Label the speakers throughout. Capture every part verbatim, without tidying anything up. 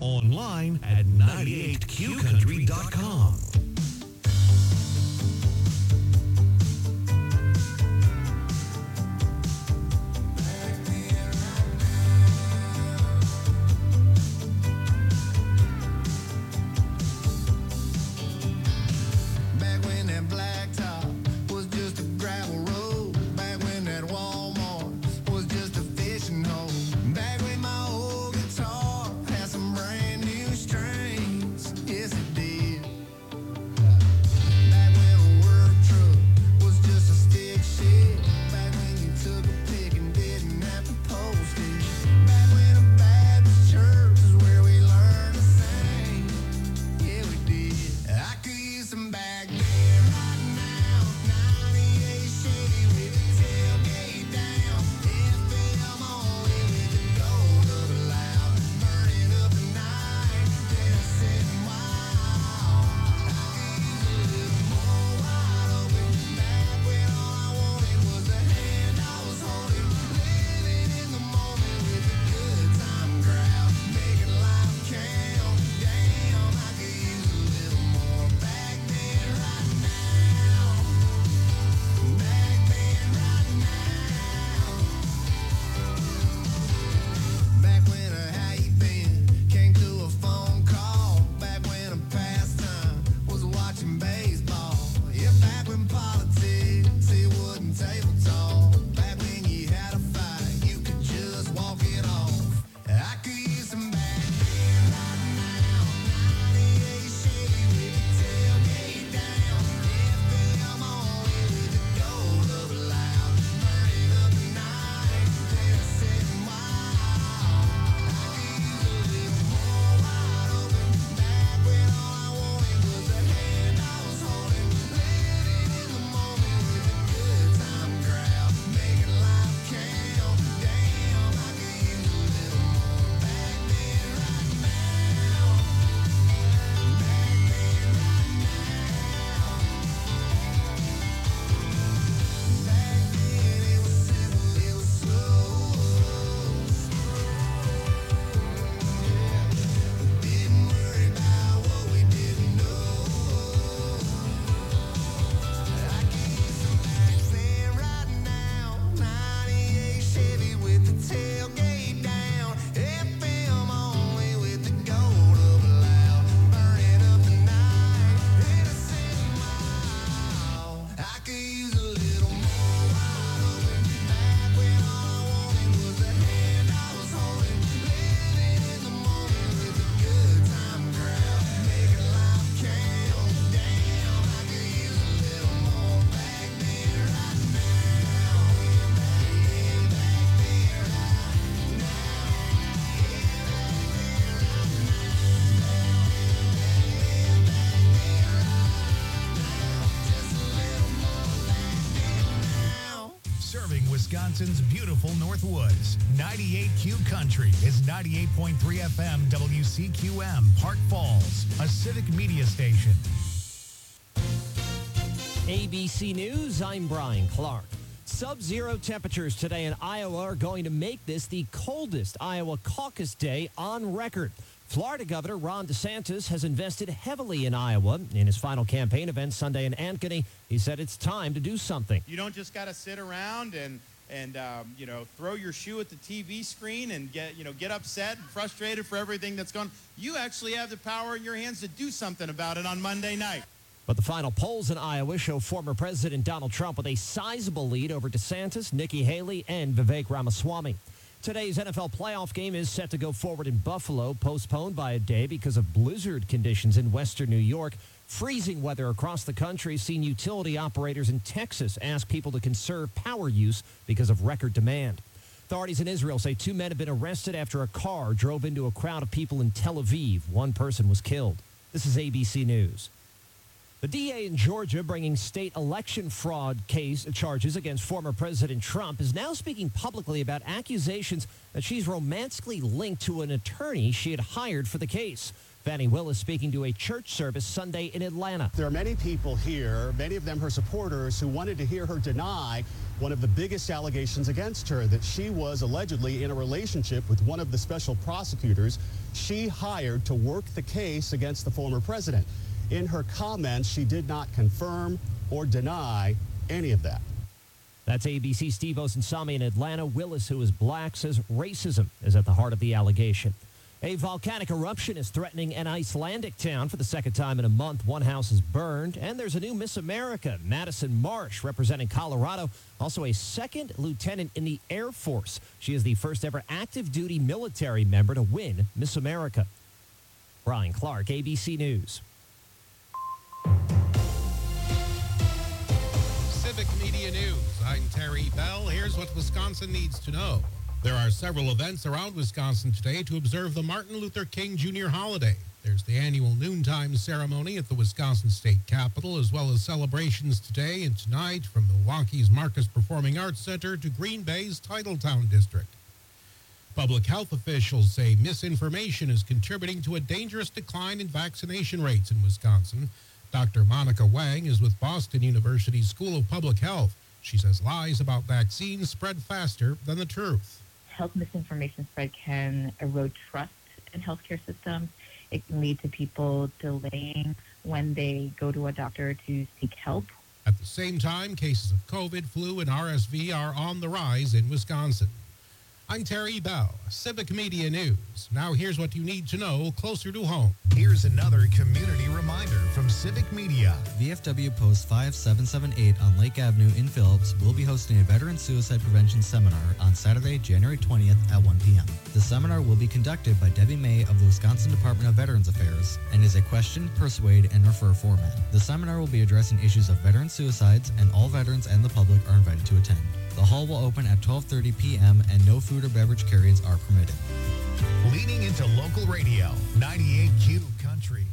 Speaker 1: Online at ninety-eight q country dot com. Wisconsin's beautiful Northwoods. ninety-eight Q Country is ninety-eight point three F M W C Q M, Park Falls, a civic media station.
Speaker 2: A B C News, I'm Brian Clark. Sub-zero temperatures today in Iowa are going to make this the coldest Iowa caucus day on record. Florida Governor Ron DeSantis has invested heavily in Iowa. In his final campaign event Sunday in Ankeny, he said it's time to do something.
Speaker 3: You don't just got to sit around and, and um, you know, throw your shoe at the T V screen and get, you know, get upset and frustrated for everything that's gone. You actually have the power in your hands to do something about it on Monday night.
Speaker 2: But the final polls in Iowa show former President Donald Trump with a sizable lead over DeSantis, Nikki Haley, and Vivek Ramaswamy. Today's N F L playoff game is set to go forward in Buffalo, postponed by a day because of blizzard conditions in western New York. Freezing weather across the country has seen utility operators in Texas ask people to conserve power use because of record demand. Authorities in Israel say two men have been arrested after a car drove into a crowd of people in Tel Aviv. One person was killed. This is A B C News. The D A in Georgia bringing state election fraud case charges against former President Trump is now speaking publicly about accusations that she's romantically linked to an attorney she had hired for the case. Fannie Willis speaking to a church service Sunday in Atlanta.
Speaker 4: There are many people here, many of them her supporters, who wanted to hear her deny one of the biggest allegations against her, that she was allegedly in a relationship with one of the special prosecutors she hired to work the case against the former president. In her comments, she did not confirm or deny any of that.
Speaker 2: That's A B C's Steve Osunsami in Atlanta. Willis, who is black, says racism is at the heart of the allegation. A volcanic eruption is threatening an Icelandic town for the second time in a month. One house is burned, and there's a new Miss America, Madison Marsh, representing Colorado. Also a second lieutenant in the Air Force. She is the first ever active duty military member to win Miss America. Brian Clark, A B C News.
Speaker 5: Civic Media News. I'm Terry Bell. Here's what Wisconsin needs to know. There are several events around Wisconsin today to observe the Martin Luther King Junior holiday. There's the annual noontime ceremony at the Wisconsin State Capitol, as well as celebrations today and tonight from Milwaukee's Marcus Performing Arts Center to Green Bay's Titletown District. Public health officials say misinformation is contributing to a dangerous decline in vaccination rates in Wisconsin. Doctor Monica Wang is with Boston University's School of Public Health. She says lies about vaccines spread faster than the truth.
Speaker 6: Health misinformation spread can erode trust in healthcare systems. It can lead to people delaying when they go to a doctor to seek help.
Speaker 5: At the same time, cases of COVID, flu, and R S V are on the rise in Wisconsin. I'm Terry Bell, Civic Media News. Now here's what you need to know closer to home.
Speaker 1: Here's another community reminder from Civic Media.
Speaker 7: V F W Post five seven seven eight on Lake Avenue in Phillips will be hosting a veteran suicide prevention seminar on Saturday, January twentieth at one p.m. The seminar will be conducted by Debbie May of the Wisconsin Department of Veterans Affairs and is a question, persuade, and refer format. The seminar will be addressing issues of veteran suicides, and all veterans and the public are invited to attend. The hall will open at twelve thirty p.m. and no food or beverage carry-ins are permitted.
Speaker 1: Leading into local radio, ninety-eight Q Country.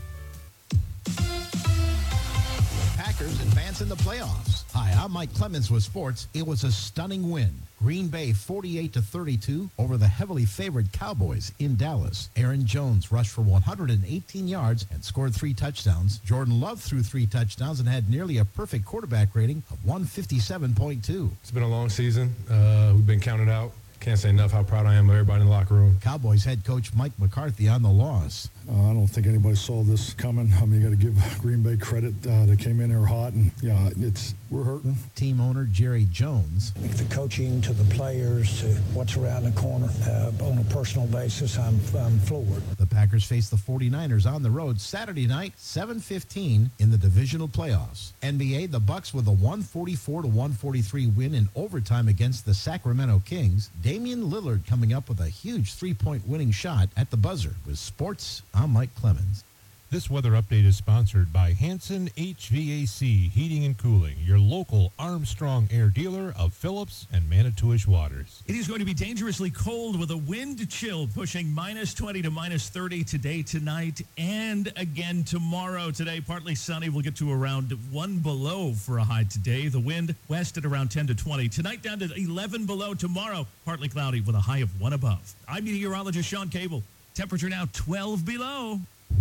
Speaker 8: Packers advance in the playoffs. Hi, I'm Mike Clemens with sports. It was a stunning win. Green Bay forty-eight to thirty-two over the heavily favored Cowboys in Dallas. Aaron Jones rushed for one hundred eighteen yards and scored three touchdowns. Jordan Love threw three touchdowns and had nearly a perfect quarterback rating of one fifty-seven point two.
Speaker 9: It's been a long season. Uh, we've been counted out. Can't say enough how proud I am of everybody in the locker room.
Speaker 8: Cowboys head coach Mike McCarthy on the loss.
Speaker 10: Uh, I don't think anybody saw this coming. I mean, you got to give Green Bay credit. Uh, they came in there hot, and yeah, it's we're hurting.
Speaker 8: Team owner Jerry Jones.
Speaker 11: The coaching to the players to what's around the corner uh, on a personal basis, I'm, I'm floored.
Speaker 8: The Packers face the forty-niners on the road Saturday night, seven fifteen in the divisional playoffs. N B A, the Bucks with a one forty-four to one forty-three win in overtime against the Sacramento Kings. Damian Lillard coming up with a huge three-point winning shot at the buzzer. With sports, I'm Mike Clemens.
Speaker 12: This weather update is sponsored by Hanson H V A C Heating and Cooling, your local Armstrong Air dealer of Phillips and Manitowish Waters.
Speaker 13: It is going to be dangerously cold with a wind chill pushing minus twenty to minus thirty today, tonight, and again tomorrow. Today, partly sunny. We'll get to around one below for a high today. The wind west at around ten to twenty. Tonight down to eleven below. Tomorrow, partly cloudy with a high of one above. I'm meteorologist Sean Cable. Temperature now twelve below.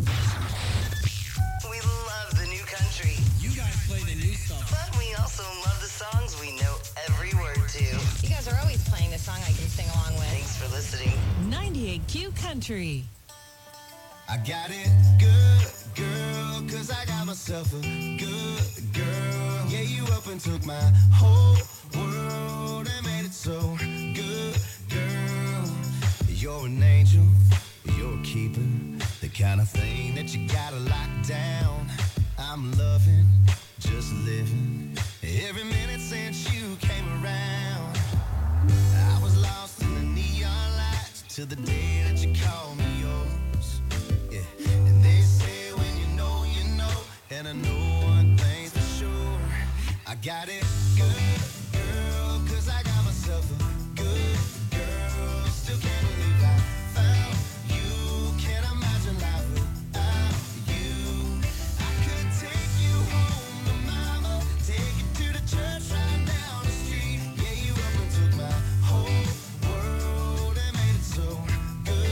Speaker 14: We love the new country.
Speaker 15: You guys play the new stuff.
Speaker 14: But we also love the songs we know every word to.
Speaker 16: You guys are always playing the song I can sing along with.
Speaker 14: Thanks for listening.
Speaker 17: ninety-eight Q Country.
Speaker 18: I got it good, girl, cause I got myself a good girl. Yeah, you up and took my whole world and made it so good, girl. You're an angel, you're a keeper. The kind of thing that you gotta lock down. I'm loving, just living every minute since you came around. I was lost in the neon lights till the day that you called me yours. Yeah, and they say when you know, you know, and I know one thing's for sure. I got it good, girl, cause I got myself a good girl. Still can't believe I found you. Can't imagine life without you. I could take you home to mama, take you to the church right down the street. Yeah, you up and took my whole world and made it so good.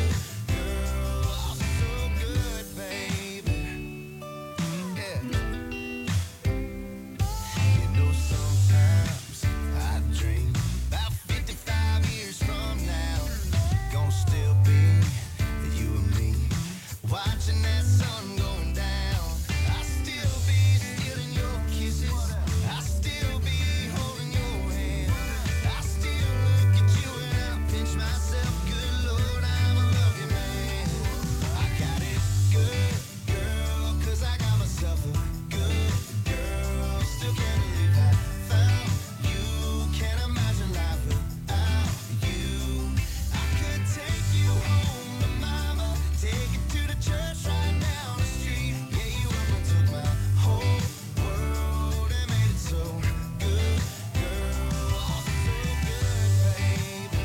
Speaker 18: watching that sun going down. I still be stealing your kisses. I still be holding your hand. I still look at you and I pinch myself. Good Lord, I'm a lucky man. I got it good, girl, 'cause I got myself a good girl. Still can't believe I found you. Can't imagine life without you. I could take you home to mama, take you to the church right down the street. Yeah, you up and took my whole world and made it so good, girl. Oh, so good, baby.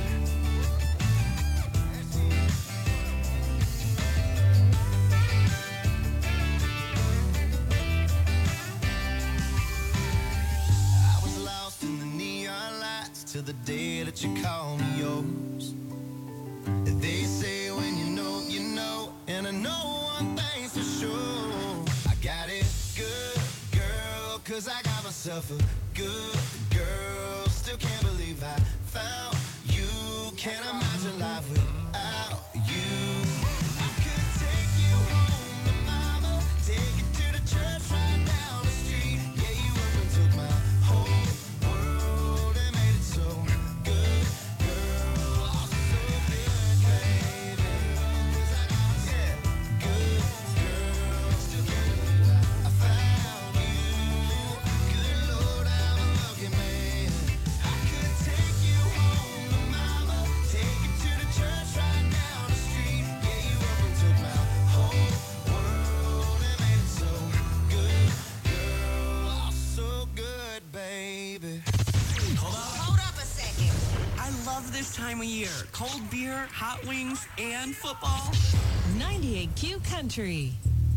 Speaker 18: I was lost in the neon lights till the day that you called me yours. They say when you know, you know, and I know one thing's for sure. I got it good, girl, 'cause I got myself a good girl. Still can't believe I found you. Can't imagine life without you. I could take you home to mama, take you to the church right down the street. Yeah, you up and took my whole world and made it so good, girl. Oh, so good, baby. 'Cause I got myself good, girl. Still can't believe I found you. Good Lord, I'm a lucky man. I could take you home to mama, take you to the church right down the street. Yeah, you up and took my whole world and made it so good, girl. Oh, so good, baby.
Speaker 19: Hold up. Hold up a second. I love this time of year. Cold beer, hot wings, and football.
Speaker 17: ninety-eight Q Country.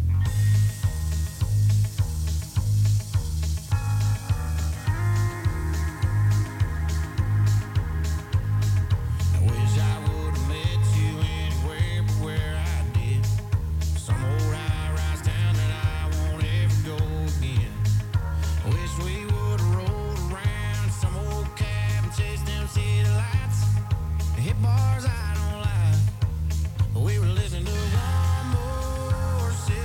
Speaker 18: I wish I would've met you anywhere but where I did. Some old high-rise town that I won't ever go again. I wish we would've rolled around some old cab and chased them city lights and hit bars I don't like. But we were listening to one more city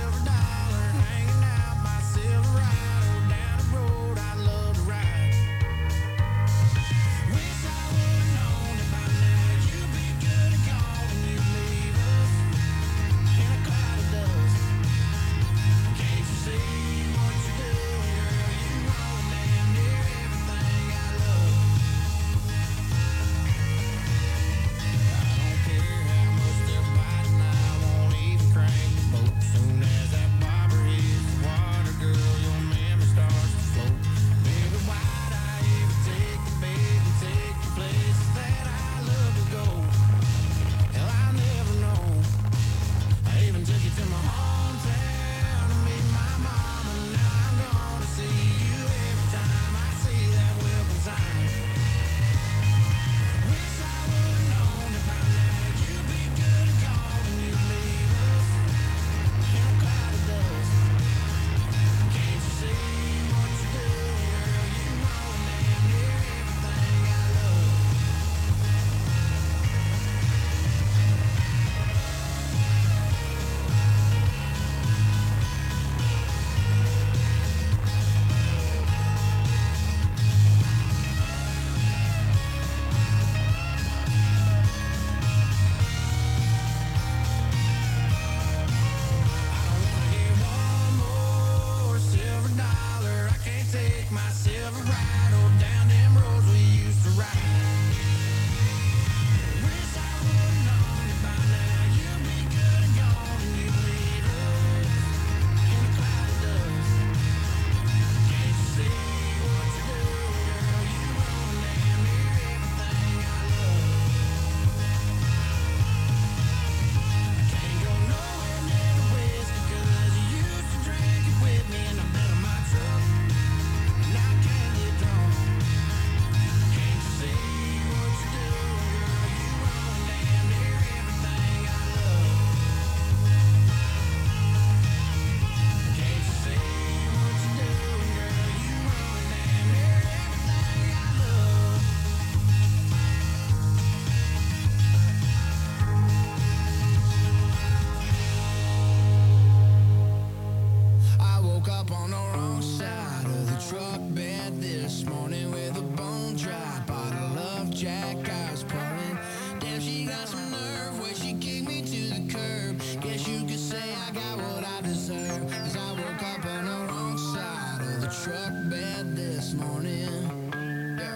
Speaker 18: say I got what I deserve, 'cause I woke up on the wrong side of the truck bed this morning. Yeah.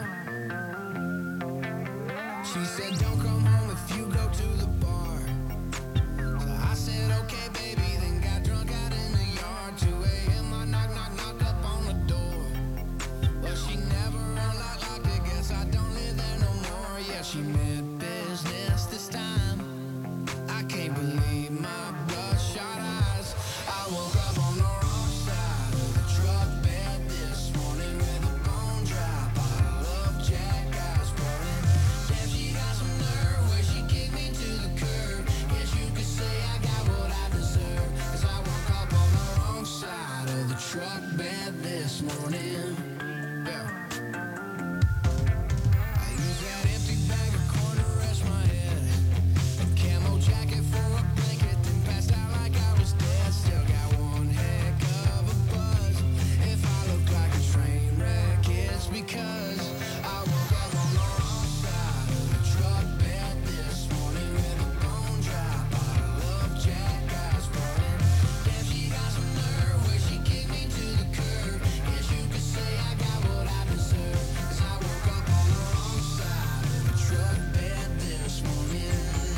Speaker 18: She said, don't come home if you go to the bar. So I said, okay, baby, then got drunk out in the yard. two a.m. I knock, knock, knock up on the door. But she never unlocked, locked it. Guess I don't live there no more. Yeah, she meant business this time. I can't believe my bloodshot eyes. I woke up on the wrong side of the truck bed this morning with a bone dry bottle of Jack Eyes pouring. Damn, she got some nerve where she kicked me to the curb. Guess you could say I got what I deserve, 'cause I woke up on the wrong side of the truck bed this morning. Yeah. I use that empty bag of corn to rest my head. Camo jacket for a blanket, then passed out like I was dead. Still got one heck of a buzz. If I look like a train wreck, it's because I woke up on the wrong side of the truck bed this morning with a bone dry bottle of Jack Eyes pouring. Damn, she got some nerve where she kicked me to the curb. Guess you could say I got what I deserve, 'cause I woke up on the wrong side of the truck bed this morning.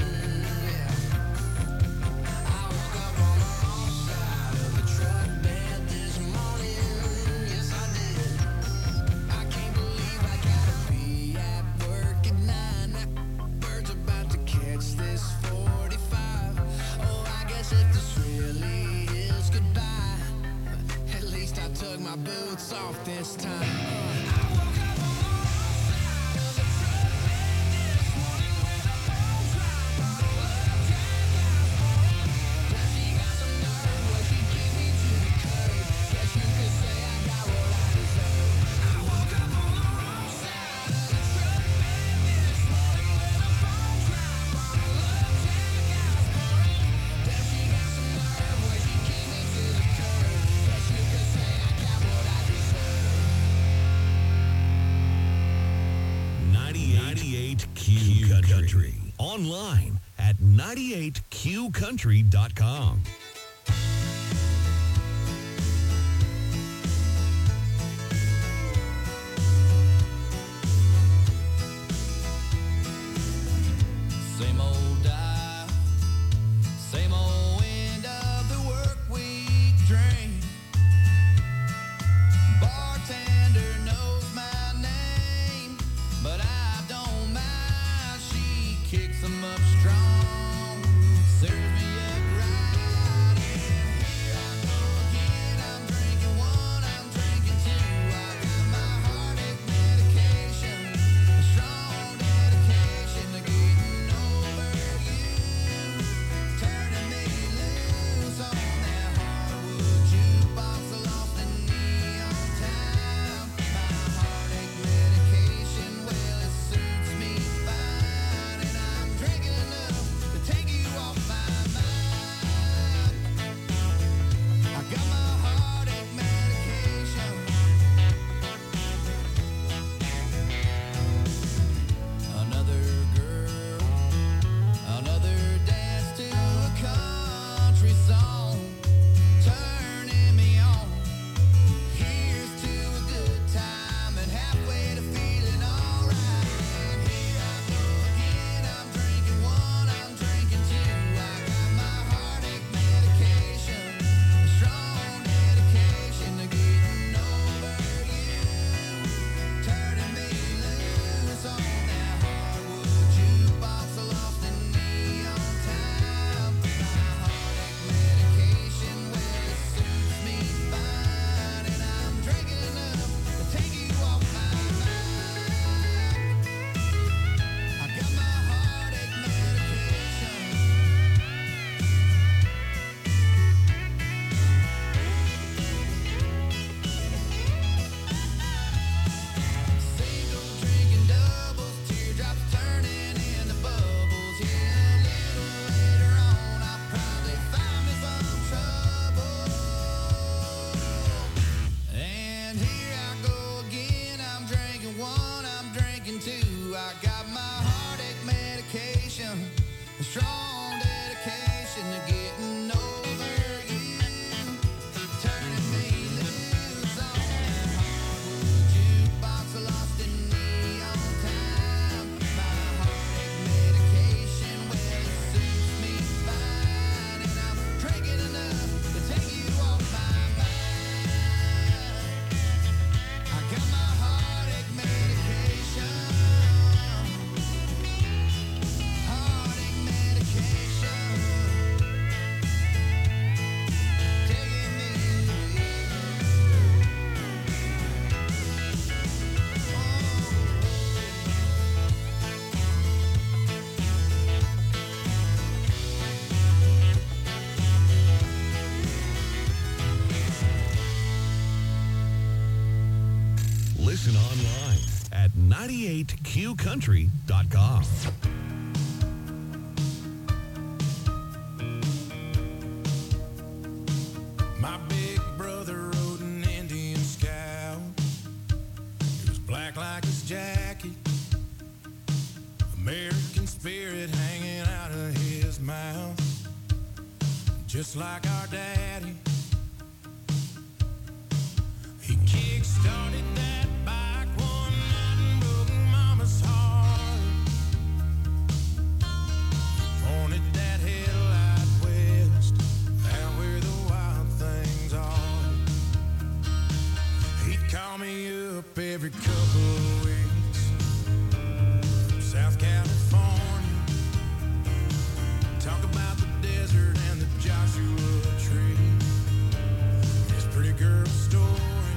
Speaker 18: Took my boots off this time. I woke up on the wrong side of the truck bed this morning with a bone dry bottle of Jack Eyes pouring. Now she got some nerve where she kicked me to the curb. Guess you could say I got what I deserve. I woke up on the wrong side of the truck bed this morning with a bone dry bottle of Jack Eyes pouring. Now she got some nerve where she kicked me to the curb. Guess you could say
Speaker 1: ninety-eight Q Country. Online at ninety-eight Q country dot com.
Speaker 18: Same old dial, same old end of the work week drain. Bartender knows my name, but I don't mind. She kicks 'em up strong, serves me up right. And here I go again. I'm drinking one, I'm drinking two. I got my heartache medication, a strong dedication to getting over you, turning me loose on that hardwood jukebox, lost in neon town. My heartache medication, well, it suits me fine, and I'm drinking enough to take you off my mind. I got my heartache medication. Another girl, another dance to a country song, turning me on. Here's to a good time and halfway to feeling alright. And here I go again. I'm drinking one, I'm drinking two. I got my heartache medication, a strong dedication to getting over you, turning me loose on that hardwood jukebox, lost in neon town. My heartache medication,
Speaker 20: Listen online at ninety-eight q country dot com.
Speaker 18: My big brother rode an Indian Scout. He was black like his jacket, American spirit hanging out of his mouth, just like our daddy. He kick-started that bike one night and broke Mama's heart. He pointed that headlight west, out where the wild things are. He'd call me up every couple of weeks from South California, talk about the desert and the Joshua tree, his pretty girl stories,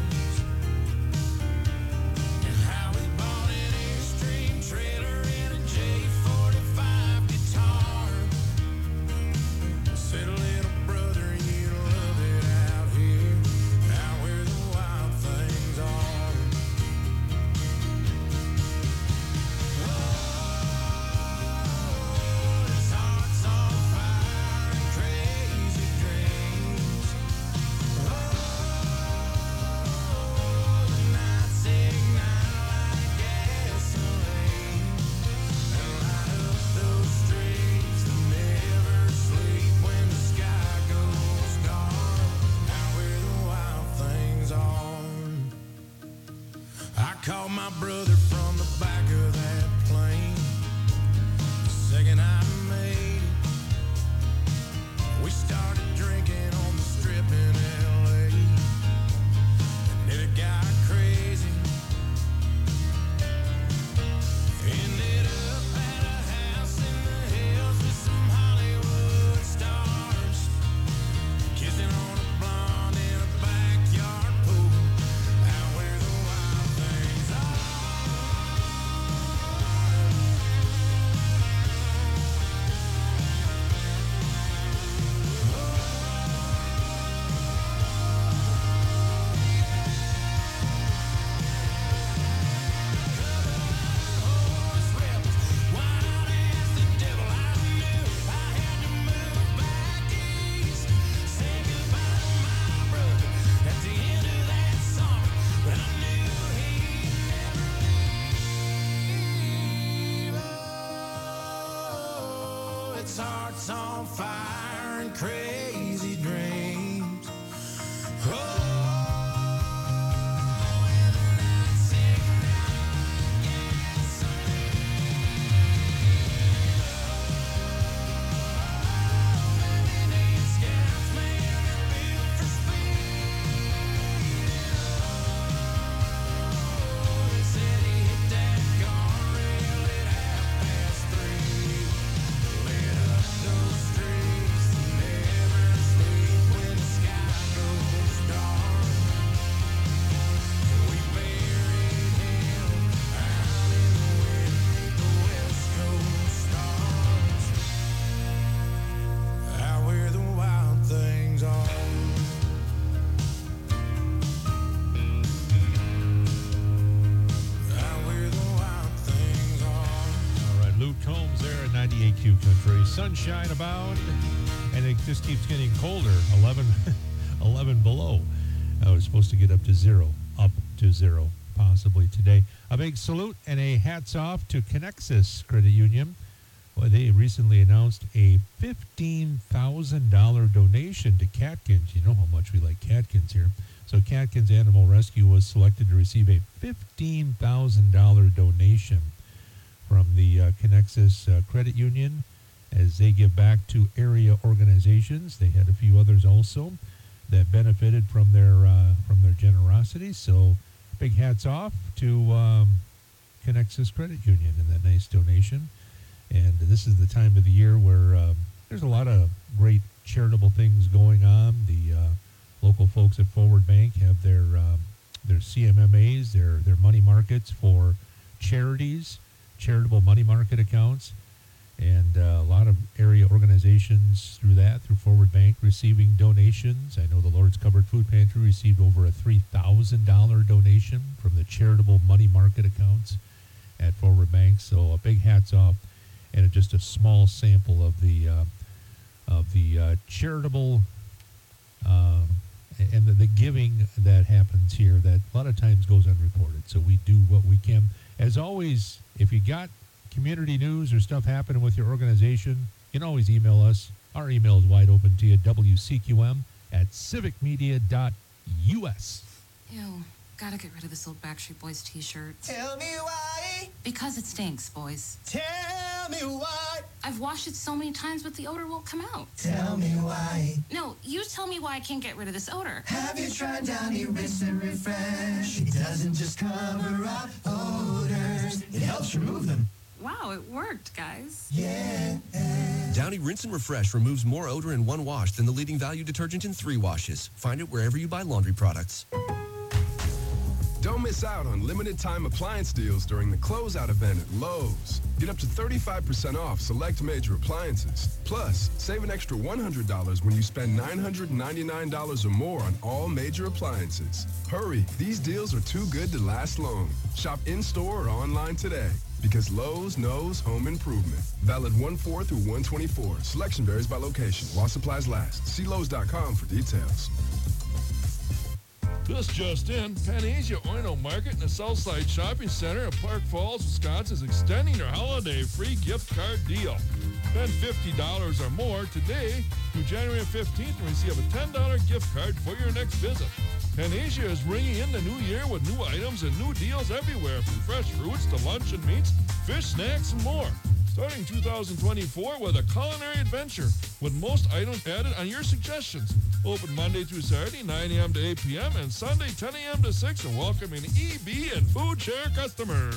Speaker 18: and how he bought an Airstream trailer and a J forty-five guitar. Said, little brother, you love it out here, out where the wild things are. Oh, his heart's on fire and crazy dreams. Oh, the nights ignite like gasoline and light up those streets that never sleep when the sky goes dark, out where the wild things are. I called my brother from the back of that plane the second I made it. We started drinking on the strip in L A, and then it got crazy. Ended up at a house in the hills with some Hollywood stars, kissing on a blonde in a backyard pool, out where the wild things are. Horse rebels, wild as the devil. I knew I had to move back east, say goodbye to my brother at the end of that summer, but I knew he'd never leave. Oh, its heart's on fire and crazy dreams. Oh, and the nights ignite like gasoline. Indian Scouts, man, they're built for speed. Oh, they said he hit that guardrail at half past three. Lit up those streets that never sleep when the sky goes dark. We buried him out in the wind beneath the West Coast stars, out where the wild things are. Out where the wild things are.
Speaker 12: All right, Luke Combs there at ninety-eight Q Country. Sunshine abound, and it just keeps getting colder. eleven, eleven below. Uh, we're supposed to get up to zero, up to zero, possibly today. A big salute and a hats off to Connexus Credit Union. Well, they recently announced a fifteen thousand dollars donation to Catkins. You know how much we like Catkins here. So Catkins Animal Rescue was selected to receive a fifteen thousand dollars donation from the uh, Connexus uh, Credit Union as they give back to area organizations. They had a few others also that benefited from their uh, from their generosity. So big hats off to um, Connexus Credit Union and that nice donation. And this is the time of the year where um, there's a lot of great charitable things going on. The uh, local folks at Forward Bank have their um, their C M M As, their their money markets for charities, charitable money market accounts. And uh, a lot of area organizations through that, through Forward Bank, receiving donations. I know the Lord's Cupboard Food Pantry received over a three thousand dollars donation from the charitable money market accounts at Forward Bank. So a big hats off, and just a small sample of the uh, of the uh, charitable uh, and the, the giving that happens here that a lot of times goes unreported. So we do what we can. As always, if you got community news or stuff happening with your organization, you can always email us. Our email is wide open to you, W C Q M at civic media dot U S.
Speaker 21: Ew, gotta get rid of this old Backstreet Boys t-shirt.
Speaker 18: Tell me why.
Speaker 21: Because it stinks, boys.
Speaker 18: Tell me why.
Speaker 21: I've washed it so many times, but the odor won't come out.
Speaker 18: Tell me why.
Speaker 21: No, you tell me why I can't get rid of this odor.
Speaker 18: Have you tried Downy Rinse and Refresh? It doesn't just cover up odors, it helps remove them.
Speaker 21: Wow, it worked, guys.
Speaker 18: Yeah.
Speaker 22: Downy Rinse and Refresh removes more odor in one wash than the leading value detergent in three washes. Find it wherever you buy laundry products.
Speaker 23: Don't miss out on limited time appliance deals during the closeout event at Lowe's. Get up to thirty-five percent off select major appliances. Plus, save an extra one hundred dollars when you spend nine hundred ninety-nine dollars or more on all major appliances. Hurry, these deals are too good to last long. Shop in-store or online today. Because Lowe's knows home improvement. Valid one four through one twenty-four. Selection varies by location. While supplies last. See Lowe's dot com for details.
Speaker 24: This just in, Panacea Oino Market in the Southside Shopping Center in Park Falls, Wisconsin is extending their holiday free gift card deal. Spend fifty dollars or more today through January fifteenth and receive a ten dollars gift card for your next visit. Panacea is ringing in the new year with new items and new deals everywhere, from fresh fruits to lunch and meats, fish, snacks, and more. Starting two thousand twenty-four with a culinary adventure with most items added on your suggestions. Open Monday through Saturday, nine a.m. to eight p.m. and Sunday, ten a.m. to six, and welcoming E B and Food Share customers.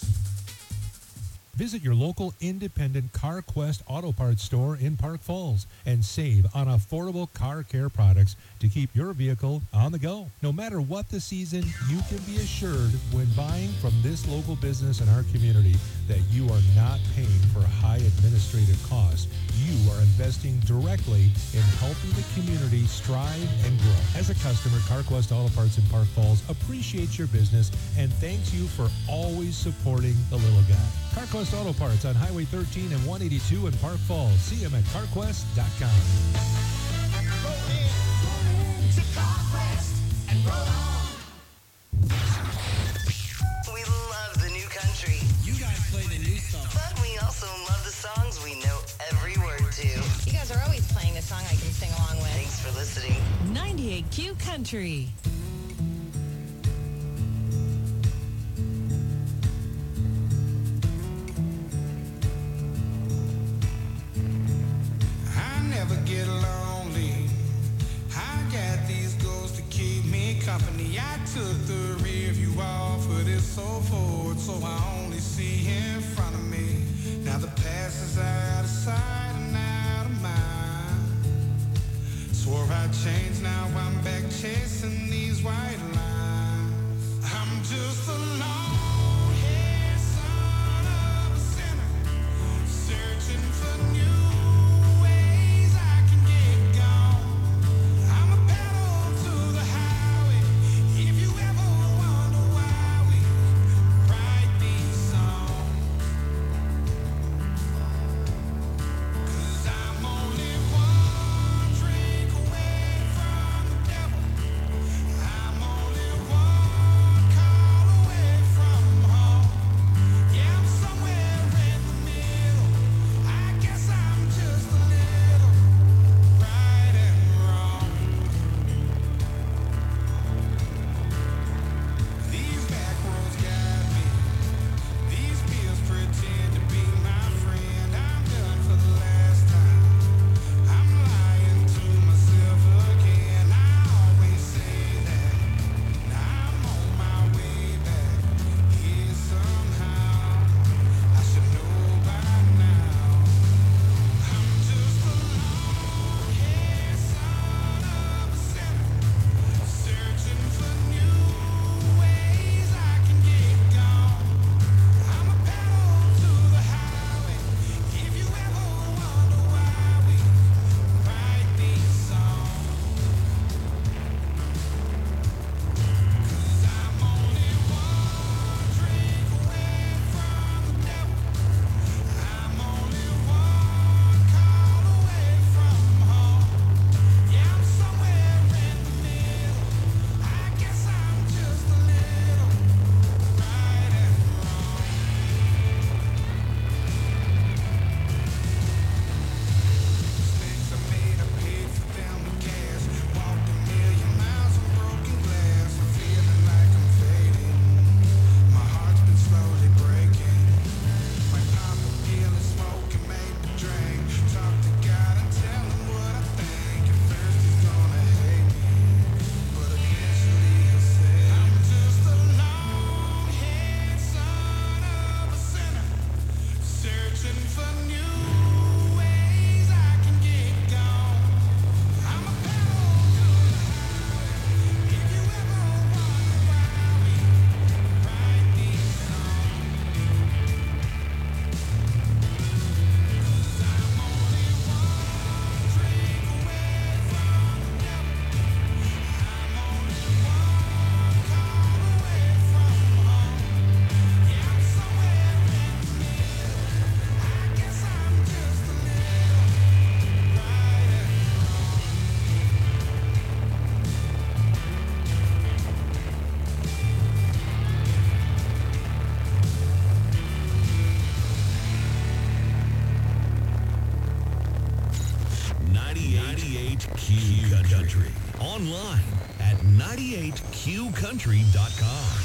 Speaker 12: Visit your local independent CarQuest Auto Parts store in Park Falls and save on affordable car care products to keep your vehicle on the go. No matter what the season, you can be assured when buying from this local business in our community that you are not paying for high administrative costs. You are investing directly in helping the community strive and grow. As a customer, CarQuest Auto Parts in Park Falls appreciates your business and thanks you for always supporting the little guy. CarQuest Auto Parts on Highway thirteen and one eighty-two in Park Falls. See them at carquest dot com.
Speaker 14: We love the new country.
Speaker 15: You guys play the new stuff.
Speaker 14: But we also love the songs we know every word to.
Speaker 16: You guys are always playing the song I can sing along with.
Speaker 14: Thanks for listening.
Speaker 17: ninety-eight Q Country.
Speaker 25: I never get lonely. I got these goals to keep me company. I took the rear view off, but it's so forward, so I only see in front of me. Now the past is out of sight and out of mind. Swore I'd change, now I'm back chasing these white lines. I'm just a long-haired son of a sinner, searching for new from
Speaker 20: Q Country. Online at ninety-eight q country dot com.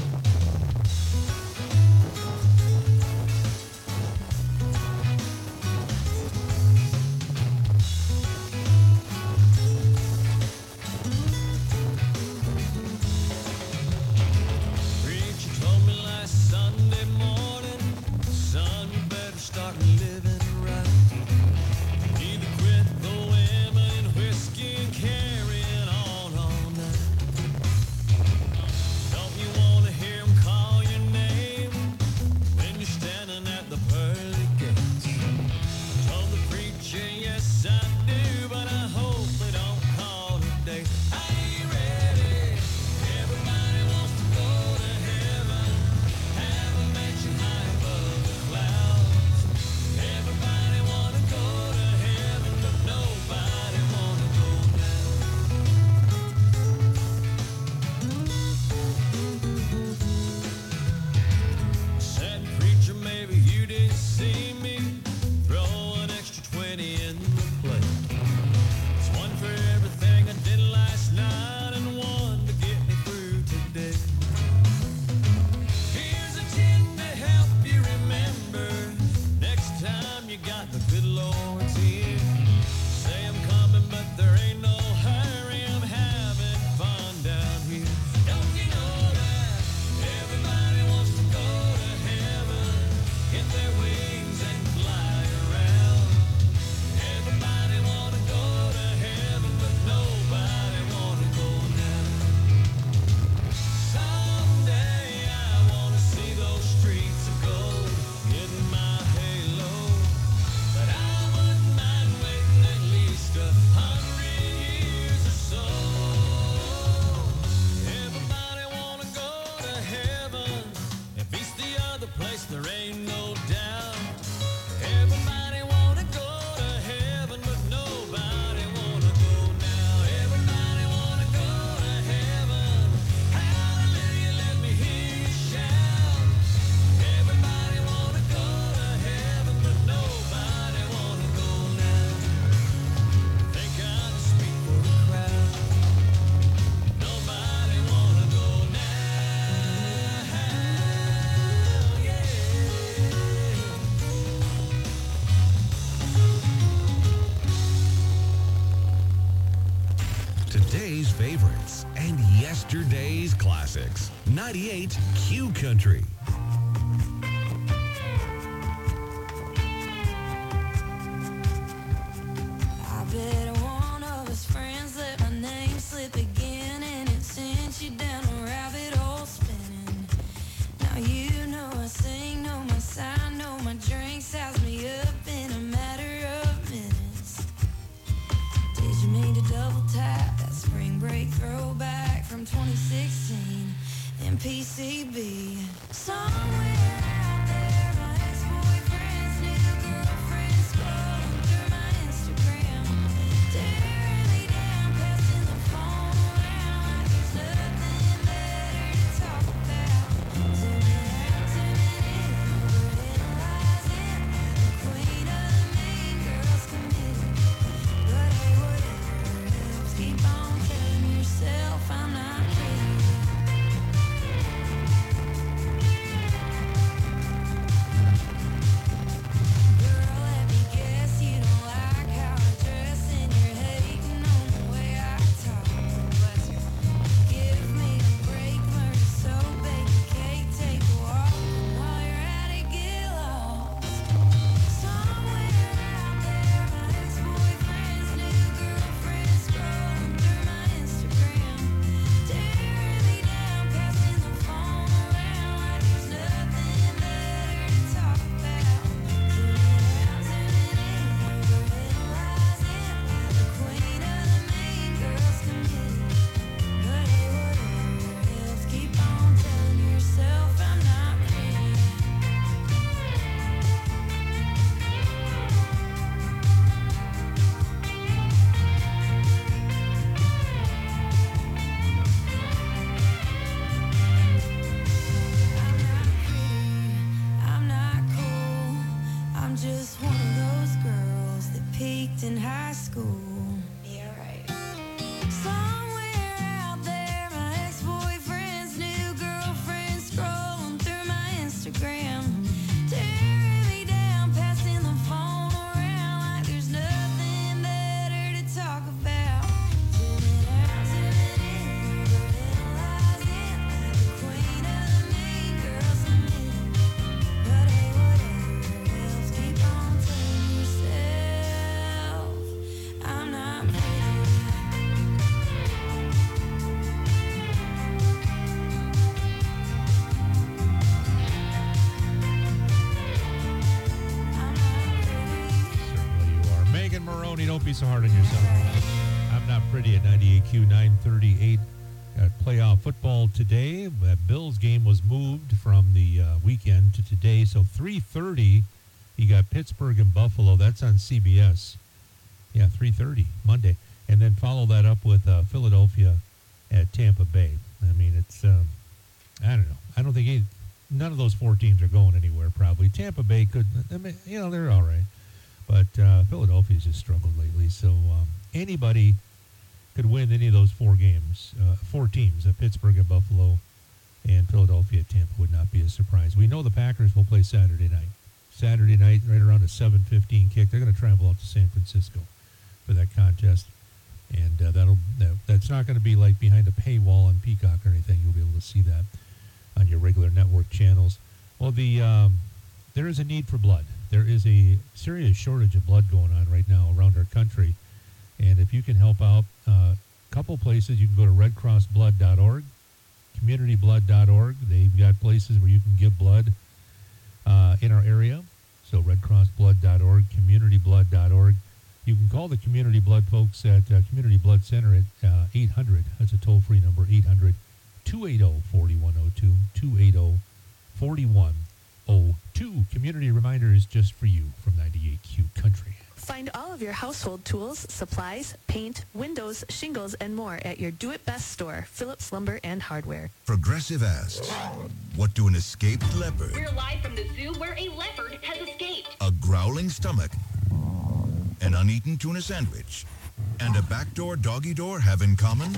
Speaker 20: Today's favorites and yesterday's classics. ninety-eight Q Country.
Speaker 2: I bet one of his friends let my name slip again, and it sent you down a rabbit hole spinning. Now you know I sing, know my sign, know my drink, size me up in a matter of minutes. Did you mean to double tap that spring break throwback from twenty sixteen in P C B? Somewhere out there, my ex-boyfriend's new girlfriend scrolling through my Instagram, tearing me down, passing the phone around like there's nothing better to talk about. Too many, too many overanalyzing, the queen of the mean girls committed. But hey, whatever helps, keep on telling yourself I'm not ready.
Speaker 12: don't be so hard on yourself. I'm not pretty at ninety-eight Q nine thirty-eight. Got playoff football today. That Bills game was moved from the uh, weekend to today. So three thirty, you got Pittsburgh and Buffalo. That's on C B S. Yeah, three thirty, Monday. And then follow that up with uh, Philadelphia at Tampa Bay. I mean, it's, um, I don't know. I don't think any, none of those four teams are going anywhere, probably. Tampa Bay could, I mean, you know, they're all right. But uh, Philadelphia's just struggled lately. So um, anybody could win any of those four games, uh, four teams, uh, Pittsburgh and Buffalo and Philadelphia at Tampa would not be a surprise. We know the Packers will play Saturday night. Saturday night, right around a seven fifteen kick. They're going to travel out to San Francisco for that contest. And uh, that'll that, that's not going to be like behind a paywall on Peacock or anything. You'll be able to see that on your regular network channels. Well, the um, there is a need for blood. There is a serious shortage of blood going on right now around our country. And if you can help out, a uh, couple places, you can go to red cross blood dot org, community blood dot org. They've got places where you can give blood uh, in our area. So red cross blood dot org, community blood dot org. You can call the Community Blood folks at uh, Community Blood Center at uh, eight hundred. That's a toll-free number, eight hundred, two eighty, four one zero two, two eighty, four one zero two. Community reminder is just for you from ninety-eight Q Country.
Speaker 3: Find all of your household tools, supplies, paint, windows, shingles, and more at your do-it-best store, Phillips Lumber and Hardware.
Speaker 4: Progressive asks, what do an escaped leopard,
Speaker 5: We're live from the zoo where a leopard has escaped.
Speaker 4: a growling stomach, an uneaten tuna sandwich, and a backdoor doggy door have in common?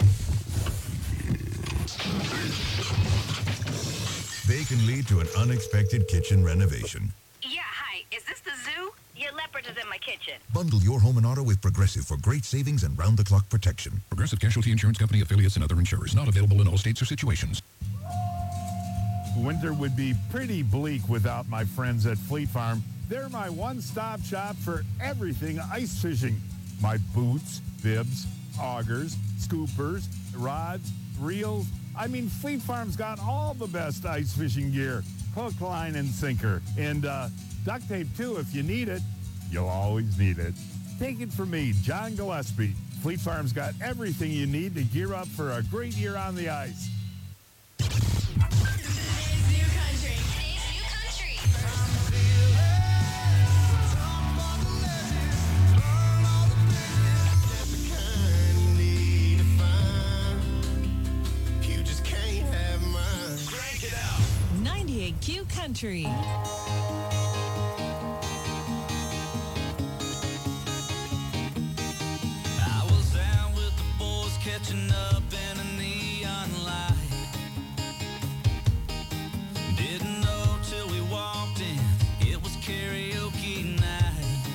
Speaker 4: They can lead to an unexpected kitchen renovation.
Speaker 5: Yeah, hi. Is this the zoo? Your leopard is in my kitchen.
Speaker 4: Bundle your home and auto with Progressive for great savings and round-the-clock protection.
Speaker 6: Progressive Casualty Insurance Company, affiliates, and other insurers. Not available in all states or situations.
Speaker 7: Winter would be pretty bleak without my friends at Fleet Farm. They're my one-stop shop for everything ice fishing. My boots, bibs, augers, scoopers, rods, reels. I mean, Fleet Farm's got all the best ice fishing gear. Hook, line, and sinker. And uh, duct tape, too, if you need it. You'll always need it. Take it from me, John Gillespie. Fleet Farm's got everything you need to gear up for a great year on the ice.
Speaker 17: ninety-eight Q Country.
Speaker 18: I was out with the boys catching up in a neon light. Didn't know till we walked in, it was karaoke night.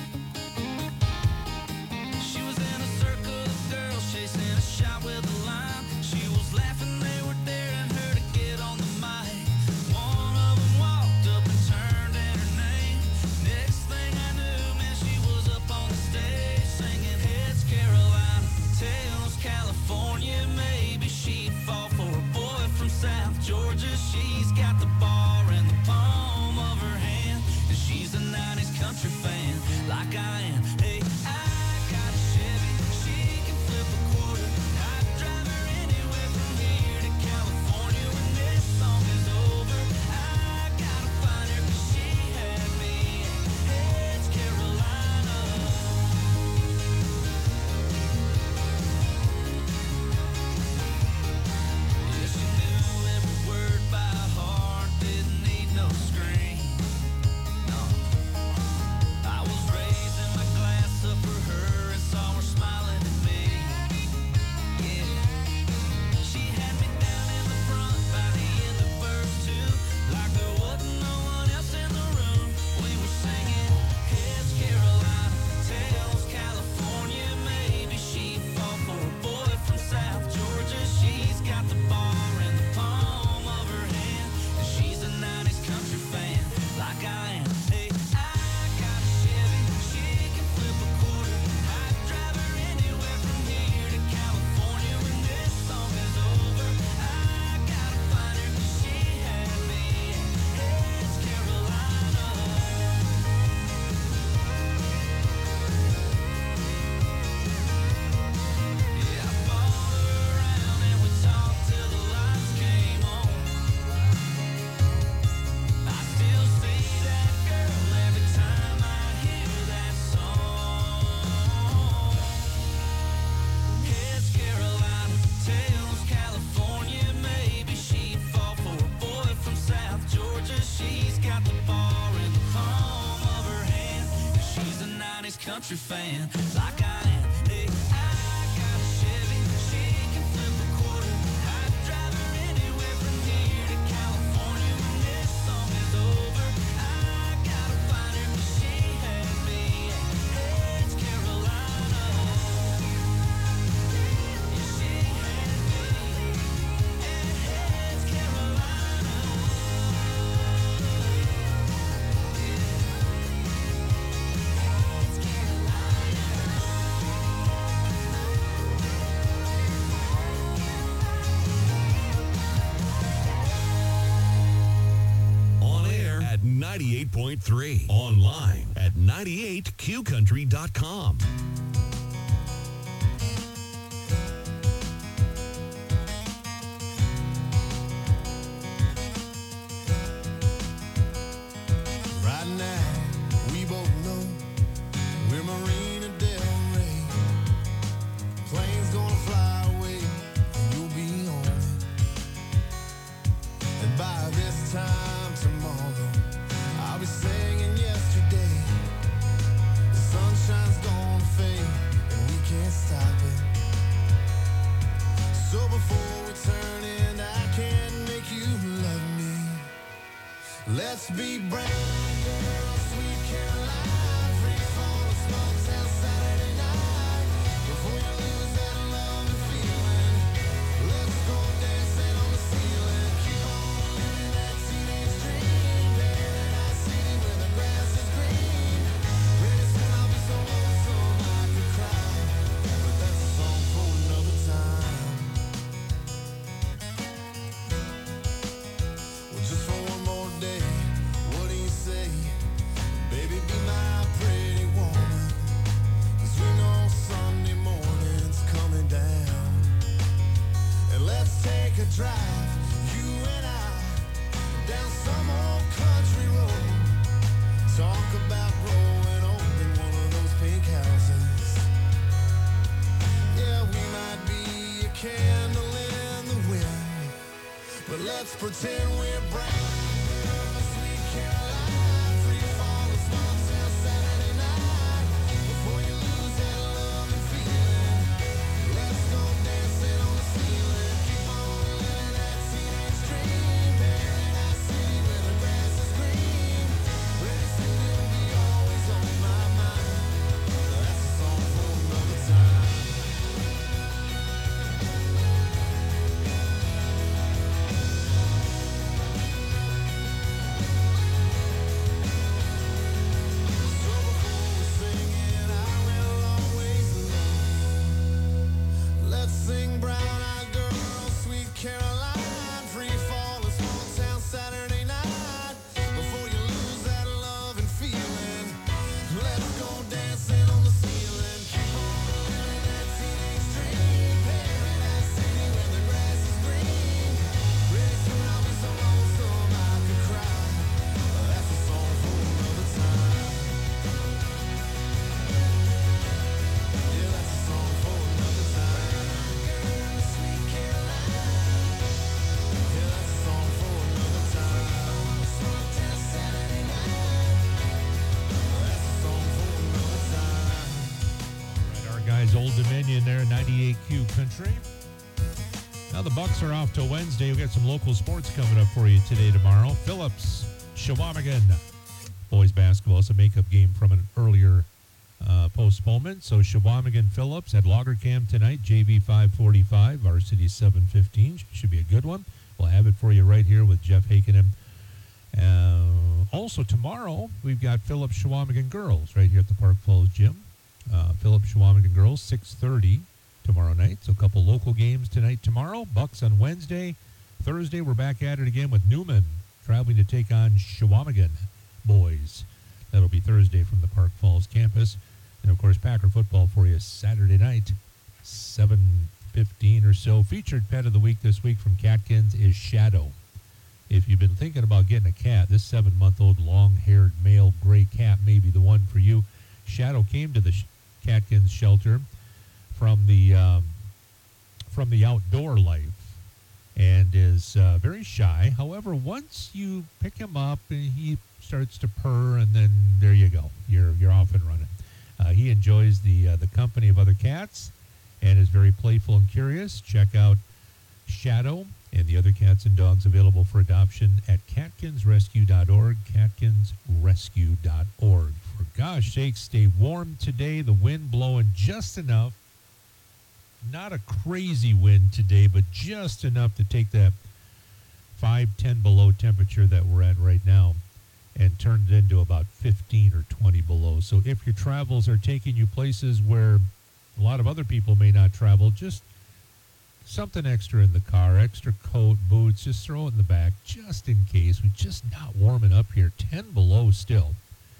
Speaker 18: She was in a circle of girls chasing a shot with a line. She was laughing, they were daring her to get on the mic. One of them walked up and turned, and her
Speaker 8: country fan, like I am. Hey, I got a Chevy, she can flip a quarter. I'd drive her anywhere from here to California when this song is over. I gotta find her 'cause she had me at Edge, Carolina. Yeah, she had me at Edge, Carolina.
Speaker 20: On air at ninety-eight point three. Online at ninety-eight q country dot com.
Speaker 18: Right now, we both know we're Marina Del Rey. Plane's gonna fly away, and you'll be on it. And by this time tomorrow, I'll be singing yesterday. The sunshine's gonna fade, and we can't stop it. So before we turn in, I can't make you love me. Let's be brown girl, sweet Caroline, free fall, small town Saturday night. Before you lose that love and feeling, let's go dancing on the ceiling. Keep on living that teenage dream, paradise city where the grass is green. Pretty soon I'll be so lonesome I could cry, but that's a song for another time. Well, just for one more day, what do you say? Baby, be my pretty woman, 'cause we know Sunday morning's coming down. And let's take a drive, you and I, down some old country road. Talk about growing old in one of those pink houses. Yeah, we might be a candle in the wind, but let's pretend we're brown girl, sweet Caroline, free fall, small town Saturday night. Before you lose that love and feeling, let's go dancing on the ceiling. Keep on living that teenage dream, paradise city where the grass is green. Pretty soon you'll be always on my mind. That's a song for another time. So before we sing it, I will always alone. Let's sing Brown-Eyed Girl, sweet Caroline, free fall, a small town Saturday night. Before you lose that love and feeling, let's go dancing on the ceiling. Keep on living that teenage dream, paradise city where the grass is green. Pretty soon I'll be so lonesome I could cry. That's a song for another time. Yeah, that's a song for another time. Girl, sweet Caroline. Yeah, that's a song for another time. Small town Saturday night. That's a song for another time.
Speaker 12: Right, our guys, Old Dominion there, ninety-eight Q Country. Now the Bucks are off till Wednesday. We got some local sports coming up for you today, tomorrow. Phillips, Shawamigan. Boys basketball. It's a makeup game from an earlier uh, postponement. So Shawamigan Phillips at Loggercam tonight, J V five forty-five, varsity seven fifteen. Should be a good one. We'll have it for you right here with Jeff Hakenem. Uh, also tomorrow, we've got Phillips Shawamigan Girls right here at the Park Falls Gym. Uh, Phillips Shawamigan Girls, six thirty tomorrow night. So a couple local games tonight, tomorrow. Bucks on Wednesday. Thursday, we're back at it again with Newman traveling to take on Shawamigan boys. That'll be Thursday from the Park Falls campus. And, of course, Packer football for you Saturday night, seven fifteen or so. Featured pet of the week this week from Catkins is Shadow. If you've been thinking about getting a cat, this seven-month-old long-haired male gray cat may be the one for you. Shadow came to the Sh- Catkins shelter from the um, from the outdoor life and is uh, very shy. However, once you pick him up, he starts to purr, and then there you go. You're you're off and running. Uh, he enjoys the uh, the company of other cats and is very playful and curious. Check out Shadow and the other cats and dogs available for adoption at catkins rescue dot org, catkins rescue dot org. For gosh sakes, stay warm today. The wind blowing just enough. Not a crazy wind today, but just enough to take that five, ten below temperature that we're at right now and turn it into about fifteen or twenty below. So if your travels are taking you places where a lot of other people may not travel, just something extra in the car, extra coat, boots, just throw it in the back just in case. We're just not warming up here. ten below still.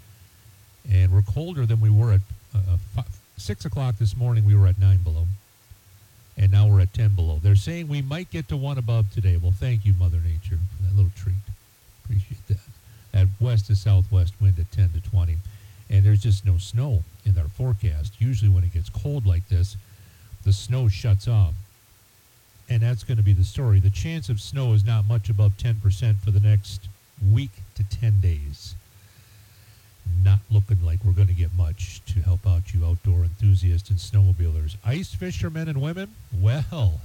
Speaker 12: And we're colder than we were at uh, five, six o'clock this morning. We were at nine below. And now we're at ten below. They're saying we might get to one above today. Well, thank you, Mother Nature, for that little treat. Appreciate that. At west to southwest wind at ten to twenty. And there's just no snow in our forecast. Usually when it gets cold like this, the snow shuts off. And that's going to be the story. The chance of snow is not much above ten percent for the next week to ten days. Not looking like we're going to get much to help out you outdoor enthusiasts and snowmobilers. Ice fishermen and women, well,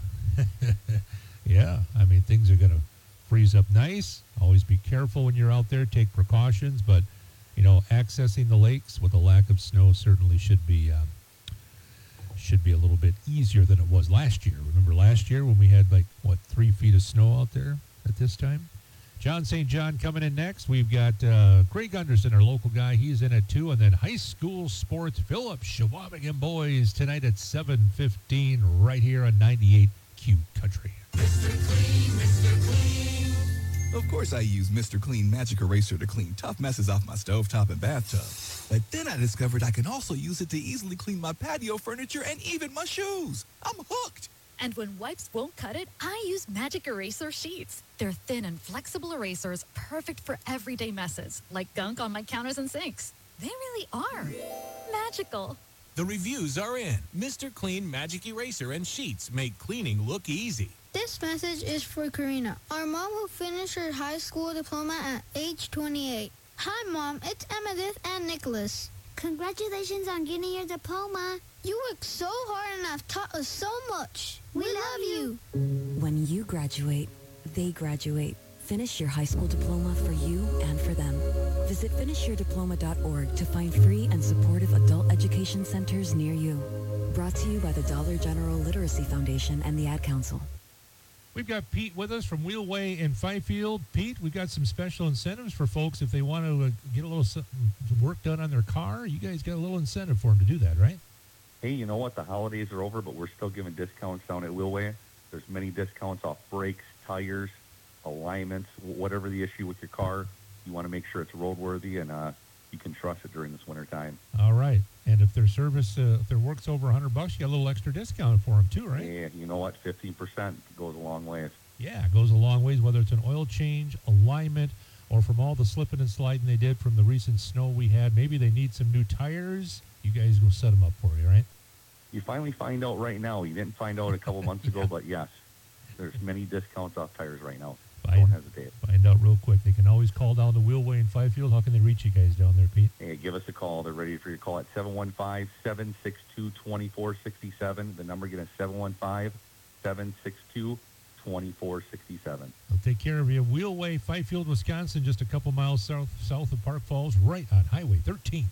Speaker 12: yeah, I mean, things are going to freeze up nice. Always be careful when you're out there. Take precautions. But, you know, accessing the lakes with a lack of snow certainly should be um, should be a little bit easier than it was last year. Remember last year when we had, like, what, three feet of snow out there at this time? John Saint John coming in next. We've got uh, Greg Gunderson, our local guy. He's in at two. And then high school sports, Philip Shawamigan boys tonight at seven fifteen right here on ninety-eight Q Country.
Speaker 9: Mister Clean, Mister Clean. Of course I use Mister Clean Magic Eraser to clean tough messes off my stovetop and bathtub. But then I discovered I can also use it to easily clean my patio furniture and even my shoes. I'm hooked.
Speaker 10: And when wipes won't cut it, I use Magic Eraser Sheets. They're thin and flexible erasers, perfect for everyday messes, like gunk on my counters and sinks. They really are magical.
Speaker 11: The reviews are in. Mister Clean Magic Eraser and Sheets make cleaning look easy.
Speaker 13: This message is for Karina, our mom who finished her high school diploma at age twenty-eight. Hi, Mom. It's Emmettith and Nicholas. Congratulations on getting your diploma. You worked so hard and have taught us so much. We love you.
Speaker 19: When you graduate, they graduate. Finish your high school diploma for you and for them. Visit finish your diploma dot org to find free and supportive adult education centers near you. Brought to you by the Dollar General Literacy Foundation and the Ad Council.
Speaker 12: We've got Pete with us from Wheelway in Fifield. Pete, we've got some special incentives for folks if they want to uh, get a little work done on their car. You guys got a little incentive for them to do that, right?
Speaker 26: Hey, you know what? The holidays are over, but we're still giving discounts down at Wheelway. There's many discounts off brakes, tires, alignments, whatever the issue with your car. You want to make sure it's roadworthy and uh, you can trust it during this winter time.
Speaker 12: All right. And if their service, uh, if their work's over one hundred bucks, you got a little extra discount for them too, right?
Speaker 26: Yeah, you know what? fifteen percent goes a long way.
Speaker 12: Yeah, it goes a long ways, whether it's an oil change, alignment, or from all the slipping and sliding they did from the recent snow we had. Maybe they need some new tires. You guys will set them up for you, right?
Speaker 26: You finally find out right now. You didn't find out a couple months ago, but yes, there's many discounts off tires right now.
Speaker 12: Find,
Speaker 26: Don't hesitate.
Speaker 12: Find out real quick. They can always call down the Wheelway in Fifield. How can they reach you guys down there, Pete?
Speaker 26: Hey, give us a call. They're ready for your call at seven one five, seven six two, two four six seven. The number again is seven one five, seven six two, two four six seven.
Speaker 12: They'll take care of you. Wheelway, Fifield, Wisconsin, just a couple miles south, south of Park Falls, right on Highway thirteen.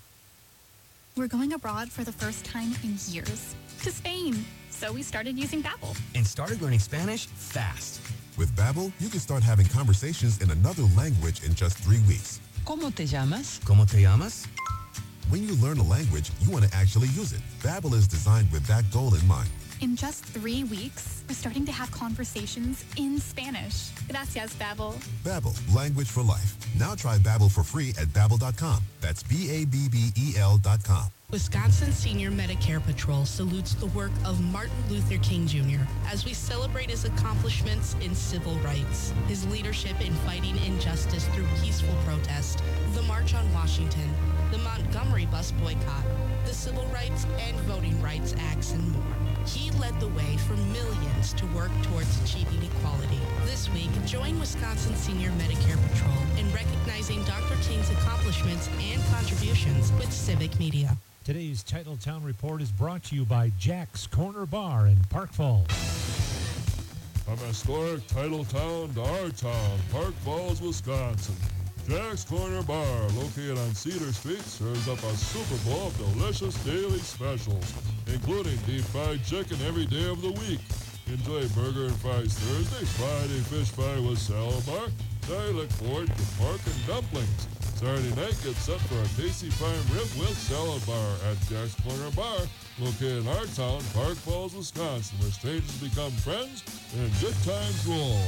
Speaker 27: We're going abroad for the first time in years, to Spain. So we started using Babbel.
Speaker 28: And started learning Spanish fast.
Speaker 29: With Babbel, you can start having conversations in another language in just three weeks.
Speaker 17: ¿Cómo te llamas?
Speaker 28: ¿Cómo te llamas?
Speaker 29: When you learn a language, you want to actually use it. Babbel is designed with that goal in mind.
Speaker 27: In just three weeks, we're starting to have conversations in Spanish. Gracias, Babbel.
Speaker 29: Babbel, language for life. Now try Babbel for free at babbel dot com. That's B A B B E L dot com.
Speaker 30: Wisconsin Senior Medicare Patrol salutes the work of Martin Luther King Junior as we celebrate his accomplishments in civil rights, his leadership in fighting injustice through peaceful protest, the March on Washington, the Montgomery bus boycott, the Civil Rights and Voting Rights Acts, and more. He led the way for millions to work towards achieving equality. This week, join Wisconsin Senior Medicare Patrol in recognizing Doctor King's accomplishments and contributions with Civic Media.
Speaker 12: Today's Titletown Report is brought to you by Jack's Corner Bar in Park Falls.
Speaker 1: From historic Titletown to our town, Park Falls, Wisconsin. Jack's Corner Bar, located on Cedar Street, serves up a Super Bowl of delicious daily specials, including deep fried chicken every day of the week. Enjoy burger and fries Thursday, Friday fish fry with salad bar. Saturday look forward to pork and dumplings. Saturday night, get set for a tasty prime rib with salad bar at Jack's Corner Bar, located in our town, Park Falls, Wisconsin, where strangers become friends and good times roll.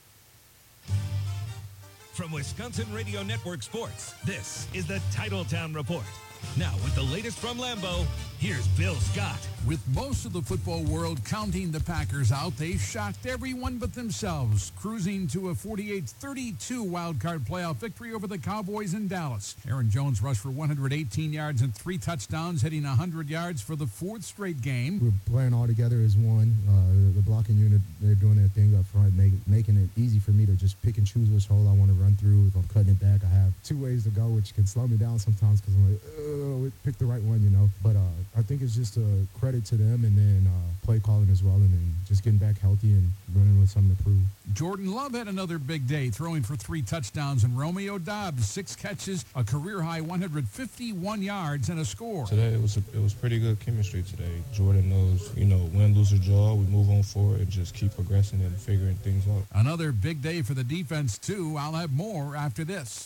Speaker 20: From Wisconsin Radio Network Sports, this is the Titletown Report. Now, with the latest from Lambeau, here's Bill Scott.
Speaker 2: With most of the football world counting the Packers out, they shocked everyone but themselves, cruising to a forty-eight thirty-two wildcard playoff victory over the Cowboys in Dallas. Aaron Jones rushed for one hundred eighteen yards and three touchdowns, hitting one hundred yards for the fourth straight game.
Speaker 14: We're playing all together as one. Uh, the blocking unit, they're doing their thing up front, make, making it easy for me to just pick and choose which hole I want to run through. If I'm cutting it back, I have two ways to go, which can slow me down sometimes because I'm like, oh, pick the right one, you know. But uh, I think it's just a credit to them, and then uh, play calling as well, and then just getting back healthy and running with something to prove.
Speaker 2: Jordan Love had another big day, throwing for three touchdowns, and Romeo Dobbs, six catches, a career-high one hundred fifty-one yards, and a score.
Speaker 15: Today, it was a, it was pretty good chemistry today. Jordan knows, you know, win, lose, or draw, we move on forward and just keep progressing and figuring things out.
Speaker 2: Another big day for the defense, too. I'll have more after this.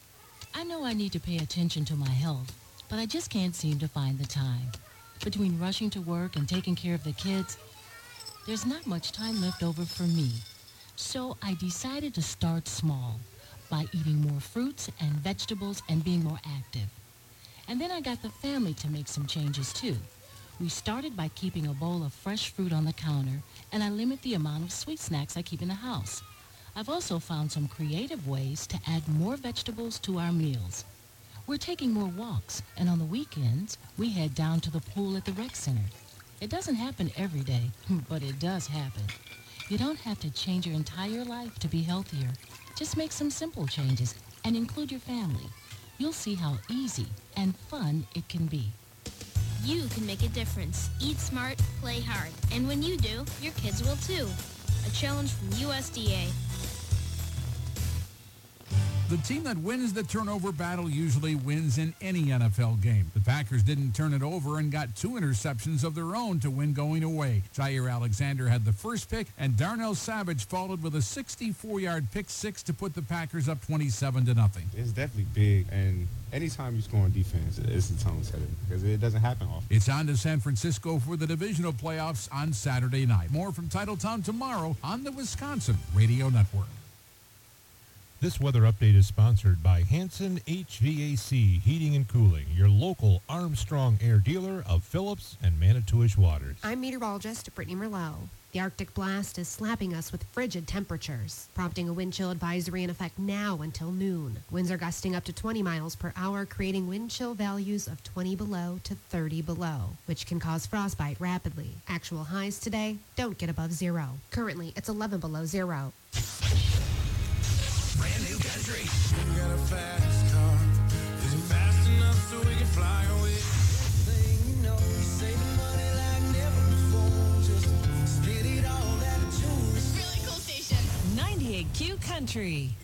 Speaker 16: I know I need to pay attention to my health, but I just can't seem to find the time. Between rushing to work and taking care of the kids, there's not much time left over for me. So I decided to start small by eating more fruits and vegetables and being more active. And then I got the family to make some changes too. We started by keeping a bowl of fresh fruit on the counter, and I limit the amount of sweet snacks I keep in the house. I've also found some creative ways to add more vegetables to our meals. We're taking more walks, and on the weekends, we head down to the pool at the rec center. It doesn't happen every day, but it does happen. You don't have to change your entire life to be healthier. Just make some simple changes and include your family. You'll see how easy and fun it can be.
Speaker 21: You can make a difference. Eat smart, play hard. And when you do, your kids will too. A challenge from U S D A.
Speaker 2: The team that wins the turnover battle usually wins in any N F L game. The Packers didn't turn it over and got two interceptions of their own to win going away. Jair Alexander had the first pick, and Darnell Savage followed with a sixty-four-yard pick six to put the Packers up twenty-seven to nothing.
Speaker 22: It's definitely big, and anytime you score on defense, it's a tone setter because it doesn't happen often.
Speaker 2: It's on to San Francisco for the divisional playoffs on Saturday night. More from Titletown tomorrow on the Wisconsin Radio Network.
Speaker 12: This weather update is sponsored by Hanson H V A C Heating and Cooling, your local Armstrong Air dealer of Phillips and Manitowish waters.
Speaker 23: I'm meteorologist Brittany Merlot. The Arctic blast is slapping us with frigid temperatures, prompting a wind chill advisory in effect now until noon. Winds are gusting up to twenty miles per hour, creating wind chill values of twenty below to thirty below, which can cause frostbite rapidly. Actual highs today don't get above zero. Currently, it's eleven below zero.
Speaker 8: Brand new country. We got a fast car. Is it fast enough so we can fly away? Thing you know, you saving money like never before. Just spit it all out of tune.
Speaker 17: Really cool station. ninety-eight Q Country.